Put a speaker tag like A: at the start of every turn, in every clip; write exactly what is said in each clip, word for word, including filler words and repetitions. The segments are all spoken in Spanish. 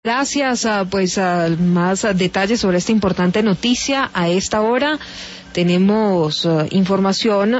A: Gracias, uh, pues uh, más uh, detalles sobre esta importante noticia. A esta hora tenemos uh, información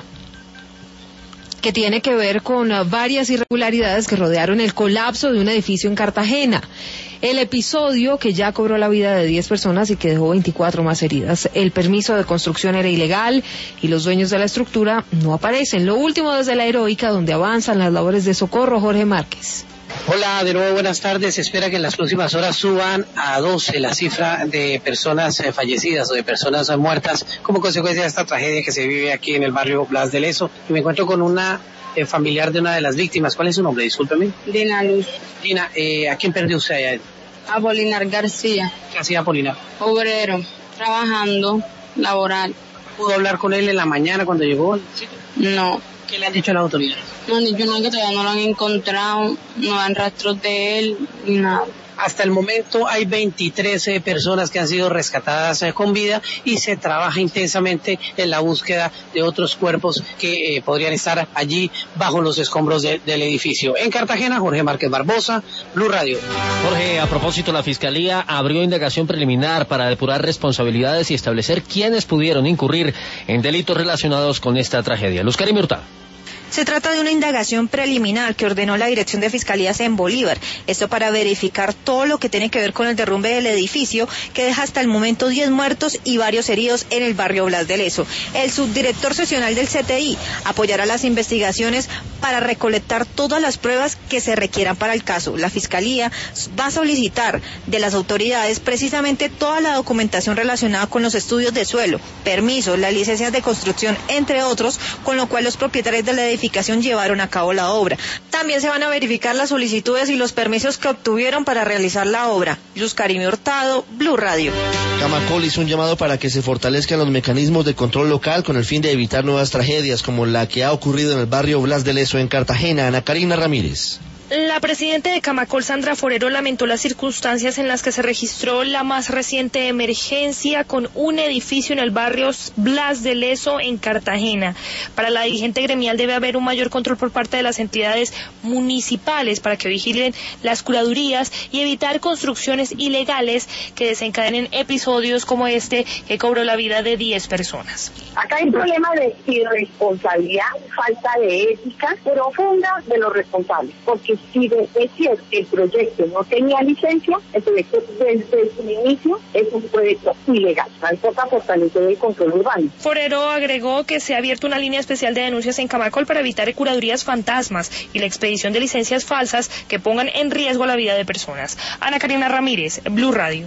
A: que tiene que ver con uh, varias irregularidades que rodearon el colapso de un edificio en Cartagena. El episodio que ya cobró la vida de diez personas y que dejó veinticuatro más heridas. El permiso de construcción era ilegal y los dueños de la estructura no aparecen. Lo último desde la Heroica, donde avanzan las labores de socorro. Jorge Márquez.
B: Hola, de nuevo buenas tardes. Se espera que en las próximas horas suban a doce la cifra de personas eh, fallecidas o de personas eh, muertas como consecuencia de esta tragedia que se vive aquí en el barrio Blas de Lezo. Y me encuentro con una eh, familiar de una de las víctimas. ¿Cuál es su nombre? Discúlpeme.
C: Dina Luz.
B: Dina, eh, ¿a quién perdió usted allá?
C: Apolinar García.
B: ¿Qué hacía Apolinar?
C: Obrero, trabajando, laboral.
B: ¿Pudo hablar con él en la mañana cuando llegó?
C: No.
B: ¿Qué le han dicho las autoridades?
C: No han dicho nada, que todavía no lo han encontrado, no dan rastros de él, ni nada.
B: Hasta el momento hay veintitrés eh, personas que han sido rescatadas eh, con vida y se trabaja intensamente en la búsqueda de otros cuerpos que eh, podrían estar allí bajo los escombros de, del edificio. En Cartagena, Jorge Márquez Barbosa, Blue Radio.
D: Jorge, a propósito, la Fiscalía abrió indagación preliminar para depurar responsabilidades y establecer quiénes pudieron incurrir en delitos relacionados con esta tragedia. Luz Karim Hurtado.
E: Se trata de una indagación preliminar que ordenó la Dirección de Fiscalías en Bolívar. Esto para verificar todo lo que tiene que ver con el derrumbe del edificio, que deja hasta el momento diez muertos y varios heridos en el barrio Blas de Lezo. El subdirector seccional del C T I apoyará las investigaciones para recolectar todas las pruebas que se requieran para el caso. La Fiscalía va a solicitar de las autoridades precisamente toda la documentación relacionada con los estudios de suelo, permisos, las licencias de construcción, entre otros, con lo cual los propietarios de la edificación llevaron a cabo la obra. También se van a verificar las solicitudes y los permisos que obtuvieron para realizar la obra. Luz Karim Hurtado, Blue Radio.
F: Camacol hizo un llamado para que se fortalezcan los mecanismos de control local con el fin de evitar nuevas tragedias como la que ha ocurrido en el barrio Blas de Lezo en Cartagena. Ana Karina Ramírez.
G: La presidenta de Camacol, Sandra Forero, lamentó las circunstancias en las que se registró la más reciente emergencia con un edificio en el barrio Blas de Lezo en Cartagena. Para la dirigente gremial debe haber un mayor control por parte de las entidades municipales para que vigilen las curadurías y evitar construcciones ilegales que desencadenen episodios como este que cobró la vida de diez personas.
H: Acá hay un problema de irresponsabilidad, falta de ética profunda de los responsables, porque si es cierto el proyecto no tenía licencia, el proyecto desde su inicio es un proyecto ilegal. Hay poca fortalecer el control urbano.
G: Forero agregó que se ha abierto una línea especial de denuncias en Camacol para evitar curadurías fantasmas y la expedición de licencias falsas que pongan en riesgo la vida de personas. Ana Karina Ramírez, Blue Radio.